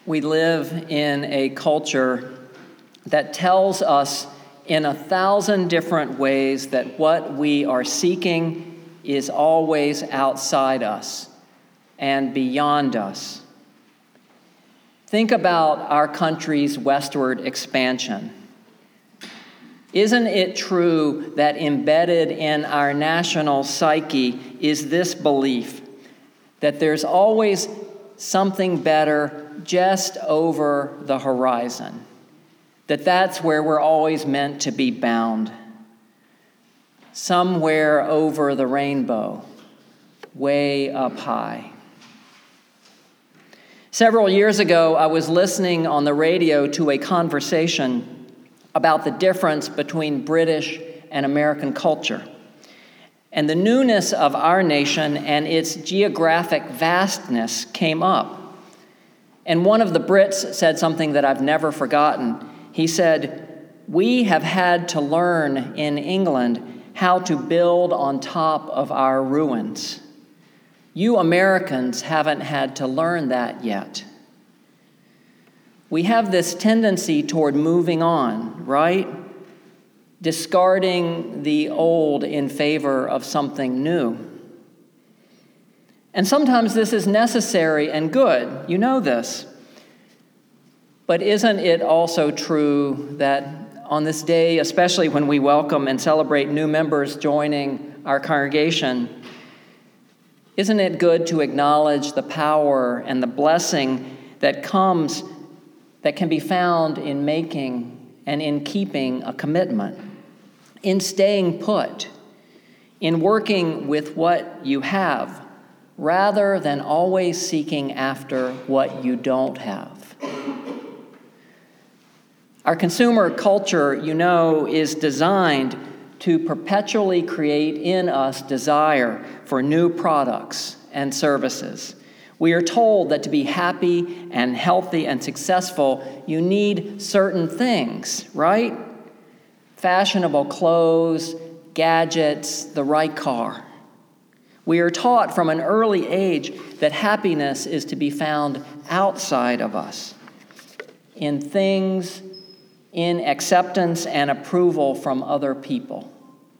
We live in a culture that tells us in 1,000 different ways that what we are seeking is always outside us and beyond us. Think about our country's westward expansion. Isn't it true that embedded in our national psyche is this belief that there's always something better just over the horizon, that's where we're always meant to be bound, somewhere over the rainbow, way up high. Several years ago, I was listening on the radio to a conversation about the difference between British and American culture and the newness of our nation and its geographic vastness came up. And one of the Brits said something that I've never forgotten. He said, "We have had to learn in England how to build on top of our ruins. You Americans haven't had to learn that yet." We have this tendency toward moving on, right? Discarding the old in favor of something new. And sometimes this is necessary and good. You know this. But isn't it also true that on this day, especially when we welcome and celebrate new members joining our congregation, isn't it good to acknowledge the power and the blessing that can be found in making and in keeping a commitment, in staying put, in working with what you have, rather than always seeking after what you don't have? Our consumer culture, is designed to perpetually create in us desire for new products and services. We are told that to be happy and healthy and successful, you need certain things, right? Fashionable clothes, gadgets, the right car. We are taught from an early age that happiness is to be found outside of us, in things, in acceptance and approval from other people.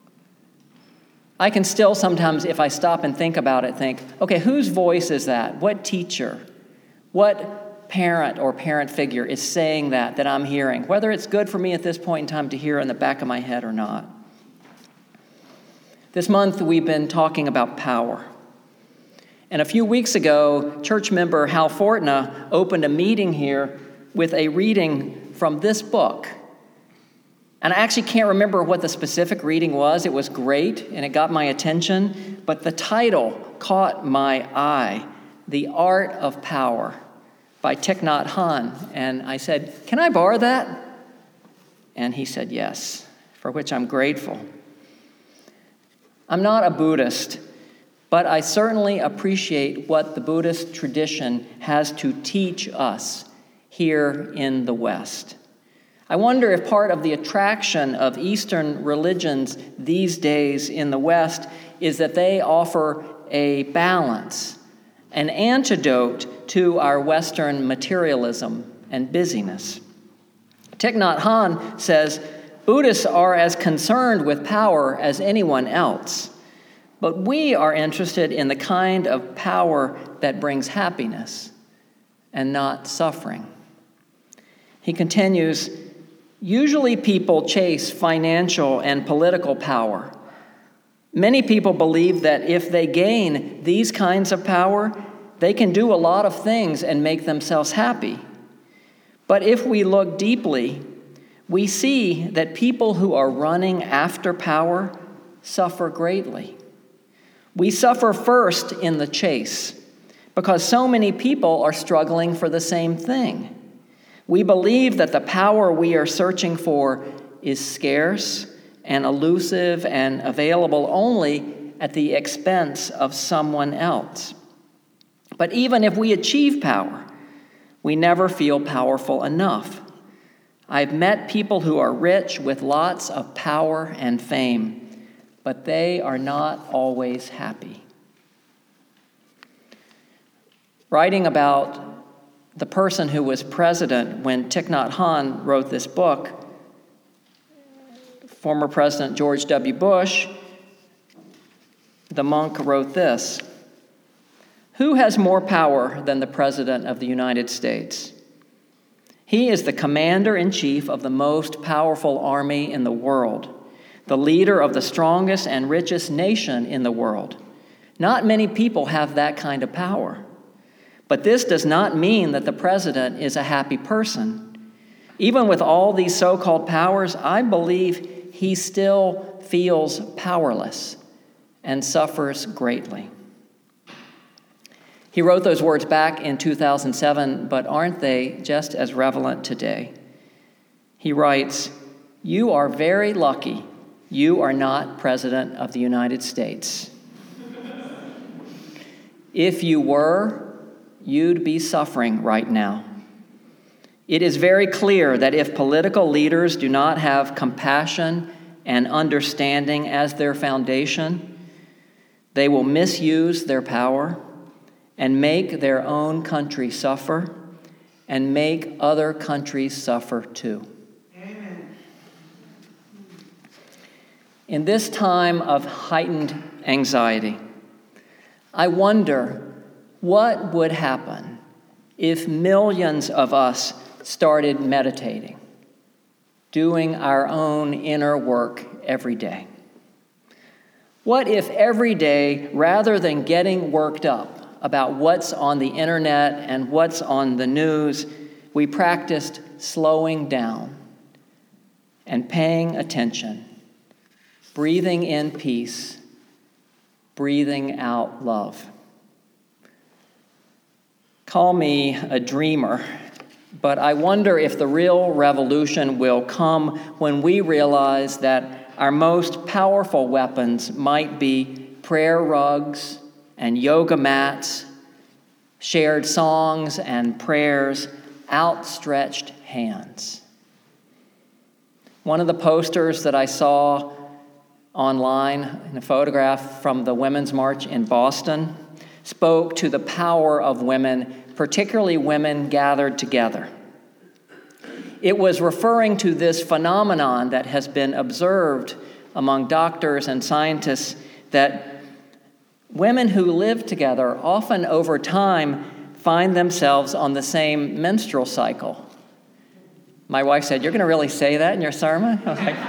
I can still sometimes, if I stop and think about it, think, okay, whose voice is that? What teacher? What parent or parent figure is saying that I'm hearing? Whether it's good for me at this point in time to hear in the back of my head or not. This month we've been talking about power. And a few weeks ago, church member Hal Fortna opened a meeting here with a reading from this book. And I actually can't remember what the specific reading was. It was great, and it got my attention. But the title caught my eye, The Art of Power by Thich Nhat Hanh. And I said, "Can I borrow that?" And he said yes, for which I'm grateful. I'm not a Buddhist, but I certainly appreciate what the Buddhist tradition has to teach us here in the West. I wonder if part of the attraction of Eastern religions these days in the West is that they offer a balance, an antidote to our Western materialism and busyness. Thich Nhat Hanh says, Buddhists are as concerned with power as anyone else, but we are interested in the kind of power that brings happiness and not suffering. He continues, usually people chase financial and political power. Many people believe that if they gain these kinds of power, they can do a lot of things and make themselves happy. But if we look deeply, we see that people who are running after power suffer greatly. We suffer first in the chase because so many people are struggling for the same thing. We believe that the power we are searching for is scarce and elusive and available only at the expense of someone else. But even if we achieve power, we never feel powerful enough. I've met people who are rich with lots of power and fame, but they are not always happy. Writing about the person who was president when Thich Nhat Hanh wrote this book, former President George W. Bush, the monk wrote this: "Who has more power than the President of the United States? He is the commander-in-chief of the most powerful army in the world, the leader of the strongest and richest nation in the world. Not many people have that kind of power. But this does not mean that the president is a happy person. Even with all these so-called powers, I believe he still feels powerless and suffers greatly." He wrote those words back in 2007, but aren't they just as relevant today? He writes, "You are very lucky you are not President of the United States. If you were, you'd be suffering right now. It is very clear that if political leaders do not have compassion and understanding as their foundation, they will misuse their power and make their own country suffer and make other countries suffer too." Amen. In this time of heightened anxiety, I wonder what would happen if millions of us started meditating, doing our own inner work every day. What if every day, rather than getting worked up about what's on the internet and what's on the news, we practiced slowing down and paying attention, breathing in peace, breathing out love? Call me a dreamer, but I wonder if the real revolution will come when we realize that our most powerful weapons might be prayer rugs and yoga mats, shared songs and prayers, outstretched hands. One of the posters that I saw online in a photograph from the Women's March in Boston spoke to the power of women, particularly women gathered together. It was referring to this phenomenon that has been observed among doctors and scientists, that women who live together often over time find themselves on the same menstrual cycle. My wife said, "You're going to really say that in your sermon?" I was like,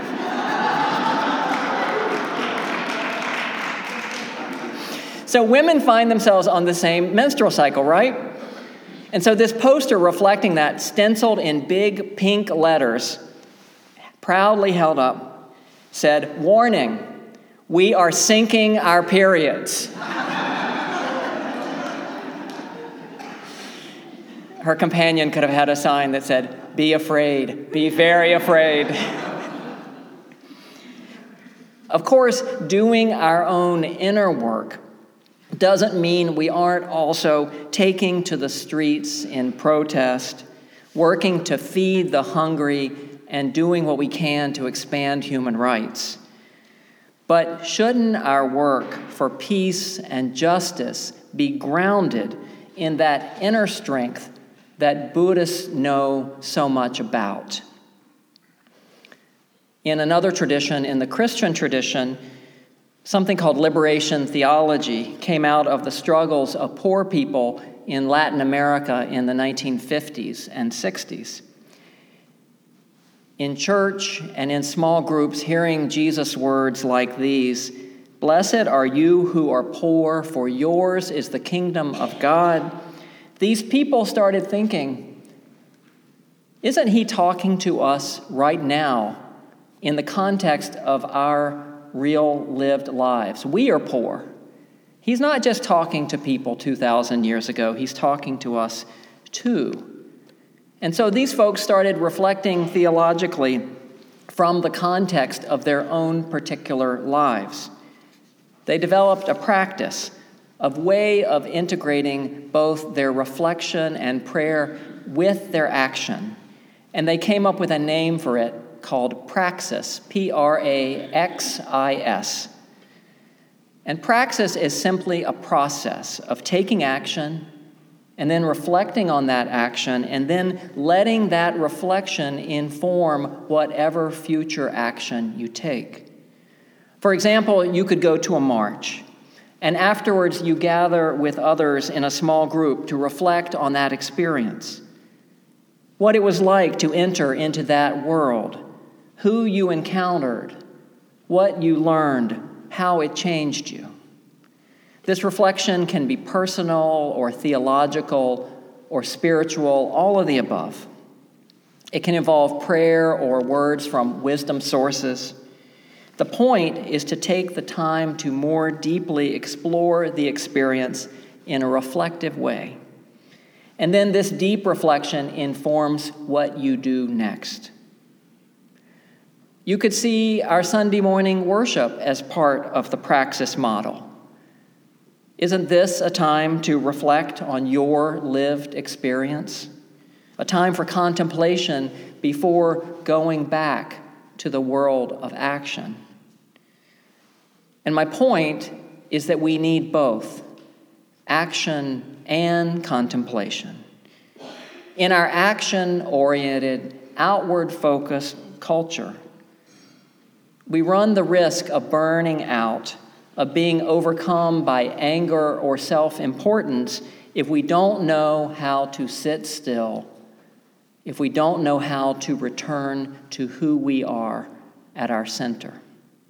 so women find themselves on the same menstrual cycle, right? And so this poster reflecting that, stenciled in big pink letters, proudly held up, said, "Warning, we are syncing our periods." Her companion could have had a sign that said, "Be afraid, be very afraid." Of course, doing our own inner work doesn't mean we aren't also taking to the streets in protest, working to feed the hungry, and doing what we can to expand human rights. But shouldn't our work for peace and justice be grounded in that inner strength that Buddhists know so much about? In another tradition, in the Christian tradition, something called liberation theology came out of the struggles of poor people in Latin America in the 1950s and 60s. In church and in small groups, hearing Jesus' words like these, "Blessed are you who are poor, for yours is the kingdom of God," these people started thinking, isn't he talking to us right now in the context of our real lived lives? We are poor. He's not just talking to people 2,000 years ago. He's talking to us too. And so these folks started reflecting theologically from the context of their own particular lives. They developed a practice, a way of integrating both their reflection and prayer with their action. And they came up with a name for it called praxis, Praxis. And praxis is simply a process of taking action and then reflecting on that action, and then letting that reflection inform whatever future action you take. For example, you could go to a march, and afterwards you gather with others in a small group to reflect on that experience. What it was like to enter into that world, who you encountered, what you learned, how it changed you. This reflection can be personal or theological or spiritual, all of the above. It can involve prayer or words from wisdom sources. The point is to take the time to more deeply explore the experience in a reflective way. And then this deep reflection informs what you do next. You could see our Sunday morning worship as part of the praxis model. Isn't this a time to reflect on your lived experience? A time for contemplation before going back to the world of action. And my point is that we need both action and contemplation. In our action-oriented, outward-focused culture, we run the risk of burning out, of being overcome by anger or self-importance if we don't know how to sit still, if we don't know how to return to who we are at our center.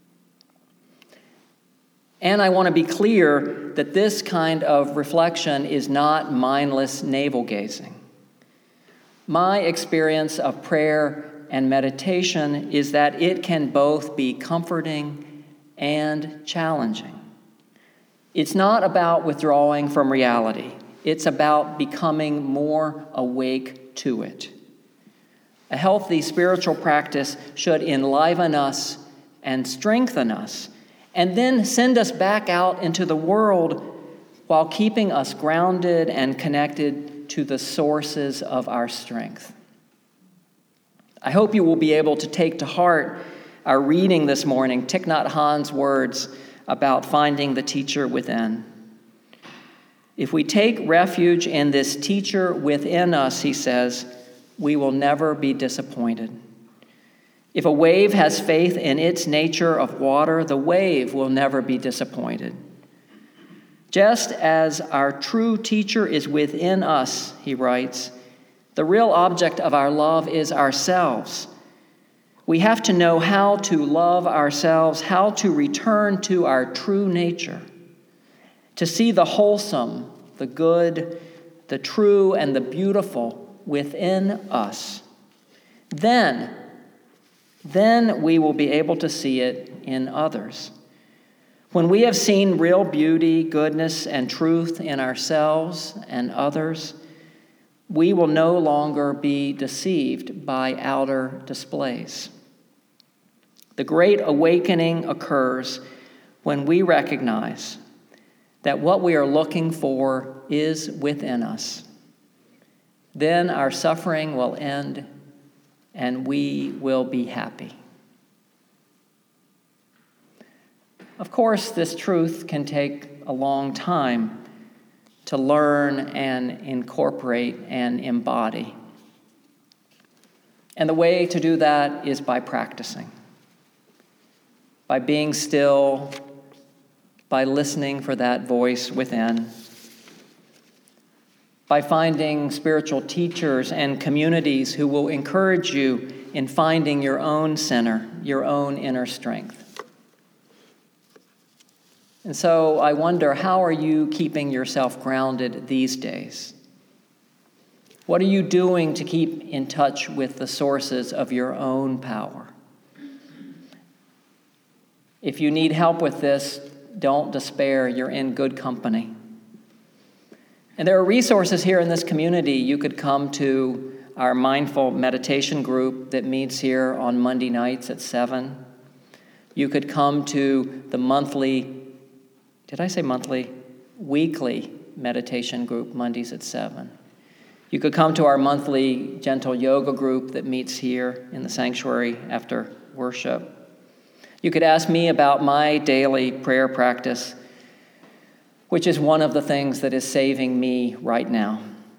And I want to be clear that this kind of reflection is not mindless navel-gazing. My experience of prayer and meditation is that it can both be comforting and challenging. It's not about withdrawing from reality. It's about becoming more awake to it. A healthy spiritual practice should enliven us and strengthen us, and then send us back out into the world while keeping us grounded and connected to the sources of our strength. I hope you will be able to take to heart our reading this morning, Thich Nhat Hanh's words about finding the teacher within. If we take refuge in this teacher within us, he says, we will never be disappointed. If a wave has faith in its nature of water, the wave will never be disappointed. Just as our true teacher is within us, he writes, the real object of our love is ourselves. We have to know how to love ourselves, how to return to our true nature, to see the wholesome, the good, the true, and the beautiful within us. Then we will be able to see it in others. When we have seen real beauty, goodness, and truth in ourselves and others, we will no longer be deceived by outer displays. The great awakening occurs when we recognize that what we are looking for is within us. Then our suffering will end and we will be happy. Of course, this truth can take a long time to learn and incorporate and embody. And the way to do that is by practicing, by being still, by listening for that voice within, by finding spiritual teachers and communities who will encourage you in finding your own center, your own inner strength. And so I wonder, how are you keeping yourself grounded these days? What are you doing to keep in touch with the sources of your own power? If you need help with this, don't despair. You're in good company. And there are resources here in this community. You could come to our mindful meditation group that meets here on Monday nights at 7. You could come to the weekly meditation group Mondays at 7. You could come to our monthly gentle yoga group that meets here in the sanctuary after worship. You could ask me about my daily prayer practice, which is one of the things that is saving me right now.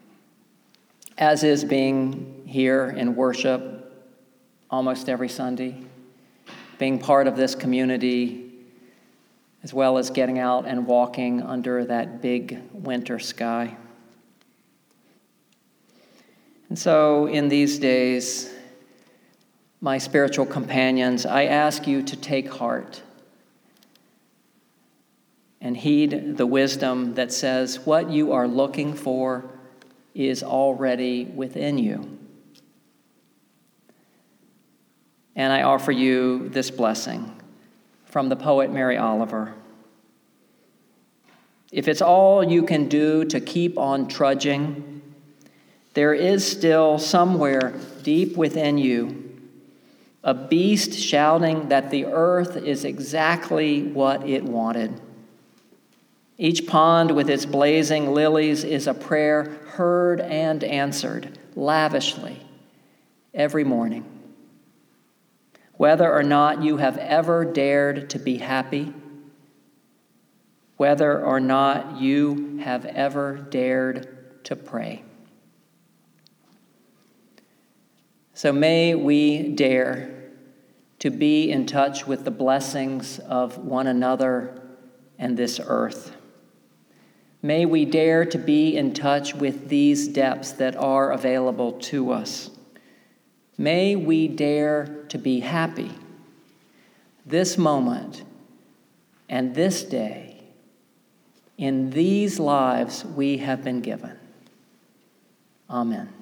as is being here in worship almost every Sunday, being part of this community, as well as getting out and walking under that big winter sky. And so in these days, my spiritual companions, I ask you to take heart and heed the wisdom that says what you are looking for is already within you. And I offer you this blessing from the poet Mary Oliver. If it's all you can do to keep on trudging, there is still somewhere deep within you a beast shouting that the earth is exactly what it wanted. Each pond with its blazing lilies is a prayer heard and answered lavishly every morning. Whether or not you have ever dared to be happy, whether or not you have ever dared to pray. So may we dare to be in touch with the blessings of one another and this earth. May we dare to be in touch with these depths that are available to us. May we dare to be happy this moment and this day in these lives we have been given. Amen.